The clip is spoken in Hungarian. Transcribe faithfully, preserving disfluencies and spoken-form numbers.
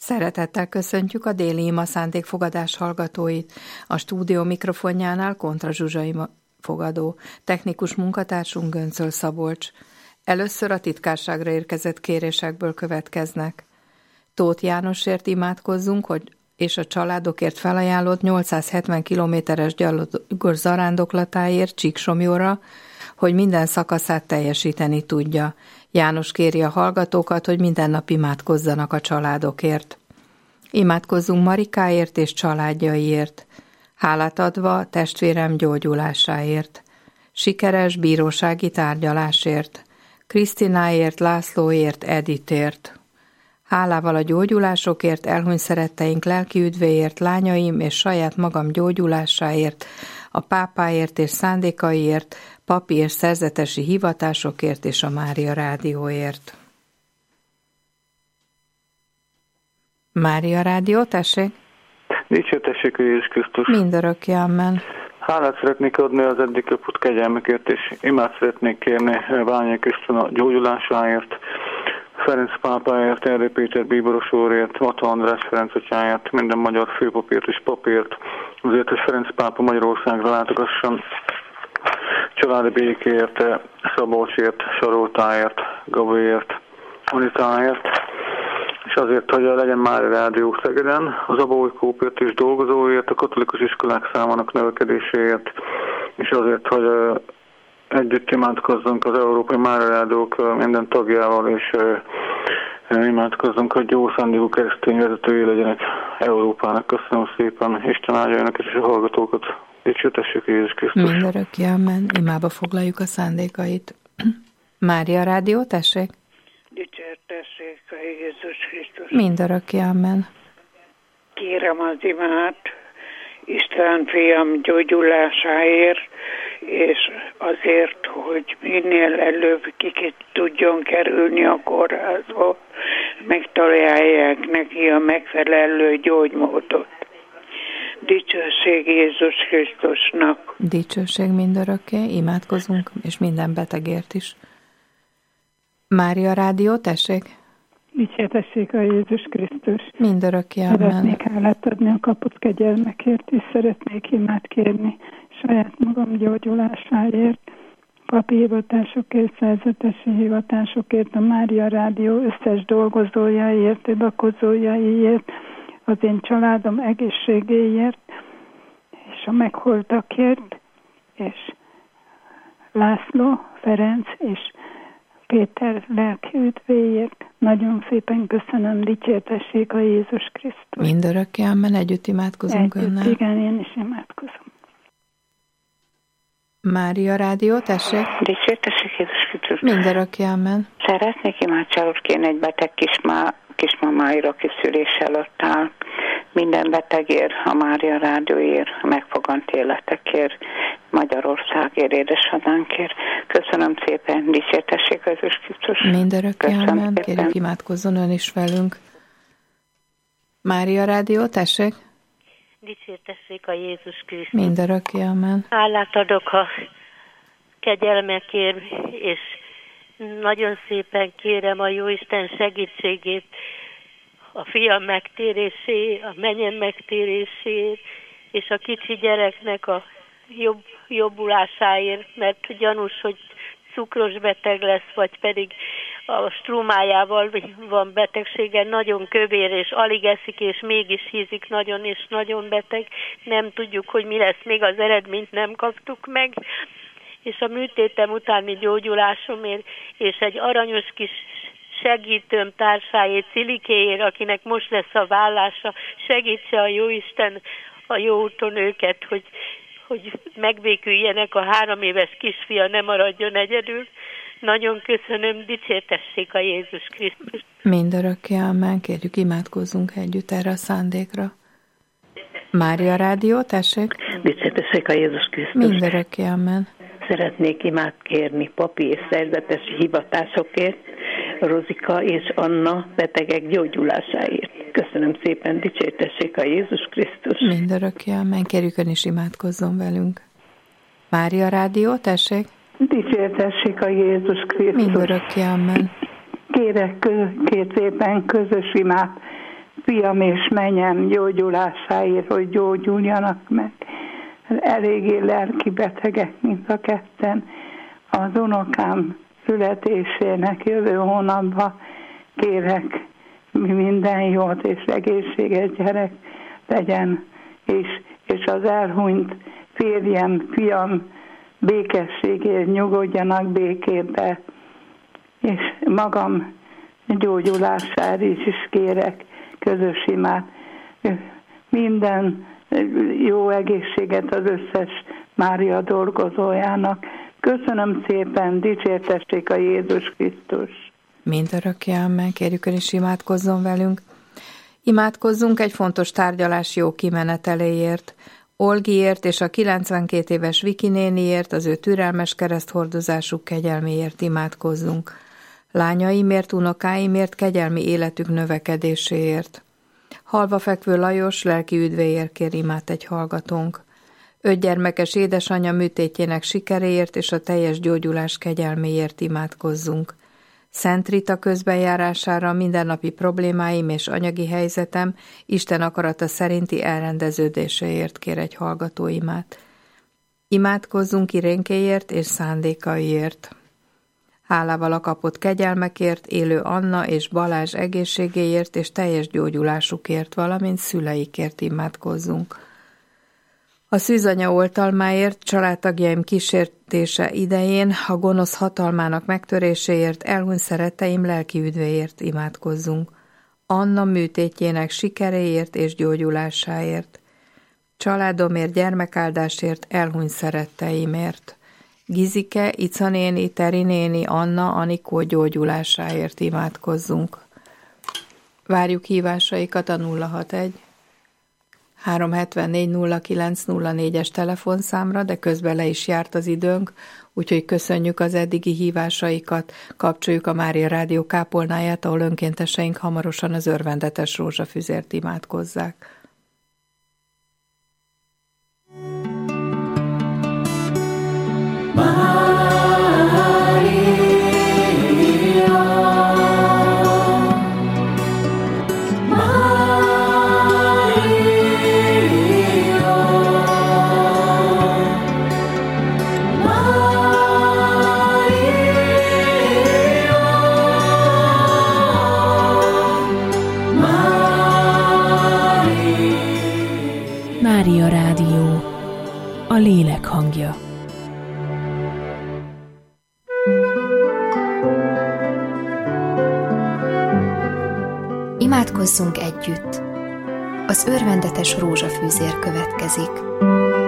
Szeretettel köszöntjük a déli ima szándékfogadás hallgatóit. A stúdió mikrofonjánál Kontra Zsuzsa ima fogadó, technikus munkatársunk Göncöl Szabolcs. Először a titkárságra érkezett kérésekből következnek. Tóth Jánosért imádkozzunk, hogy és a családokért felajánlott nyolcszázhetven kilométeres gyalogos zarándoklatáért Csíksomlyóra, hogy minden szakaszát teljesíteni tudja. János kéri a hallgatókat, hogy minden nap imádkozzanak a családokért. Imádkozzunk Marikáért és családjaiért, hálát adva testvérem gyógyulásáért, sikeres bírósági tárgyalásért, Krisztináért, Lászlóért, Editért, hálával a gyógyulásokért, elhunyt szeretteink lelki üdvéért, lányaim és saját magam gyógyulásáért, a pápáért és szándékaiért, papi és szerzetesi hivatásokért és a Mária Rádióért. Mária Rádió, tessék! Dicsértessék a Jézus Krisztus! Mindörökké, amen! Hálát szeretnék adni az eddig kapott kegyelmekért, és imát szeretnék kérni Ványai Krisztán a gyógyulásáért, Ferenc pápáért, Erdély Péter bíboros úrért, Vata András Ferenc atyáért, minden magyar főpapért és papért, azért, hogy Ferenc pápa Magyarországra látogasson, családi békéért, Szabolcsért, Saroltáért, Gabriért, Anitáért, és azért, hogy legyen Mária Rádió Szegeden, az Abaúj Kópért és dolgozóért, a katolikus iskolák számának növekedéséért, és azért, hogy együtt imádkozzunk az Európai Mária Rádiók minden tagjával, és imádkozzunk, hogy jó szándékú keresztény vezetői legyenek Európának. Köszönöm szépen, Isten áldja önöket és a hallgatókat. Dicsértessék Jézus Krisztus. Mindörökké, amen. Imába foglaljuk a szándékait. Mária Rádió, tessék. Dicsértessék a Jézus Krisztus. Mindörökké, amen. Kérem az imát Isten fiam gyógyulásáért, és azért, hogy minél előbb ki tudjon kerülni a kórházba, megtalálják neki a megfelelő gyógymódot. Dicsőség Jézus Krisztusnak. Dicsőség mindörökké, imádkozunk, és minden betegért is. Mária Rádió, tessék! Dicsértessék a Jézus Krisztus. Mindörökké, amen. Szeretnék hálát adni a kapott kegyelmekért, és szeretnék imát kérni saját magam gyógyulásáért, papi hivatásokért, szerzetesi hivatásokért, a Mária Rádió összes dolgozójáért, adakozójaiért, az én családom egészségéért, és a megholtakért, és László, Ferenc és Péter lelki üdvéért. Nagyon szépen köszönöm, dicsértessék a Jézus Krisztus. Mindörökké, amen, együtt imádkozunk együtt, önnel. Igen, én is imádkozom. Mária Rádió, tessék. Dicsértessék Jézus Krisztus. Mindörökké, amen. Szeretnék imádságot kérni egy beteg kismá, kismamáira, aki szülés előtt áll. Minden betegért, a Mária Rádióért, a megfogant életekért, Magyarországért, édeshazánkért. Köszönöm szépen, dicsértessék az Jézus Krisztus. Mindörökké, amen. Kérjük, imádkozzon ön is velünk. Mária Rádió, tessék. Dicsértessék a Jézus Krisztus. Mindörökké, amen. Hálát adok a kegyelmekért, és nagyon szépen kérem a Jóisten segítségét, a fiam megtérését, a menyem megtérését, és a kicsi gyereknek a jobb, jobbulásáért, mert gyanús, hogy cukros beteg lesz, vagy pedig a strómájával van betegsége, nagyon kövér, és alig eszik, és mégis hízik nagyon, és nagyon beteg. Nem tudjuk, hogy mi lesz, még az eredményt nem kaptuk meg, és a műtétem utáni gyógyulásomért, és egy aranyos kis segítőm társáért, Cilikéért, akinek most lesz a vállása, segítse a Jóisten a jó úton őket, hogy, hogy megbéküljenek, a három éves kisfia ne maradjon egyedül. Nagyon köszönöm, dicsértessék a Jézus Krisztus. Mindörökké, amen. Kérjük, imádkozzunk együtt erre a szándékra. Mária Rádió, tessék. Dicsértessék a Jézus Krisztus. Mindörökké, amen. Szeretnék imát kérni papi és szerzetesi hivatásokért, Rozika és Anna betegek gyógyulásáért. Köszönöm szépen, dicsértessék a Jézus Krisztus. Mindörökké, amen. Kérjük, ön is imádkozzon velünk. Mária Rádió, tessék. Dicsértessék a Jézus Krisztus. Mindörökké, amen. Kérek két szépen közös imát fiam és menyem gyógyulásáért, hogy gyógyuljanak meg. Eléggé lelki betegek, mint a ketten. Az unokám születésének jövő hónapban kérek minden jót és egészséges gyerek legyen, és, és az elhunyt férjem, fiam békességért nyugodjanak békébe, és magam gyógyulására is, is kérek közös imát. Minden jó egészséget az összes Mária dolgozójának. Köszönöm szépen, dicsértessék a Jézus Krisztus. Mindörökké, amen, kérjük el is imádkozzon velünk. Imádkozzunk egy fontos tárgyalás jó kimeneteléért. Olgiért és a kilencvenkét éves Viki néniért, az ő türelmes kereszthordozásuk kegyelméért imádkozzunk. Lányaimért, unokáimért, kegyelmi életük növekedéséért. Halva fekvő Lajos lelki üdvéért kér imát egy hallgatónk. Öt gyermekes édesanyja műtétjének sikeréért és a teljes gyógyulás kegyelméért imádkozzunk. Szent Rita közbenjárására mindennapi problémáim és anyagi helyzetem Isten akarata szerinti elrendeződéséért kér egy hallgató imát. Imádkozzunk Irénkéért és szándékaiért. Hálával a kapott kegyelmekért, élő Anna és Balázs egészségéért és teljes gyógyulásukért, valamint szüleikért imádkozzunk. A szűzanya oltalmáért, családtagjaim kísértése idején, a gonosz hatalmának megtöréséért, elhunyt szeretteim lelki üdvéért imádkozzunk. Anna műtétjének sikeréért és gyógyulásáért. Családomért, gyermekáldásért, elhunyt szeretteimért. Gizike, Ica néni, Teri néni, Anna, Anikó gyógyulásáért imádkozzunk. Várjuk hívásaikat a nulla hatvanegy három hetvennégy nulla kilenc nulla négyes telefonszámra, de közben le is járt az időnk, úgyhogy köszönjük az eddigi hívásaikat, kapcsoljuk a Mária Rádió kápolnáját, ahol önkénteseink hamarosan az örvendetes rózsafüzért imádkozzák. Mária Rádió, a lélek hangja. Imádkozzunk együtt. Az örvendetes rózsafűzér következik.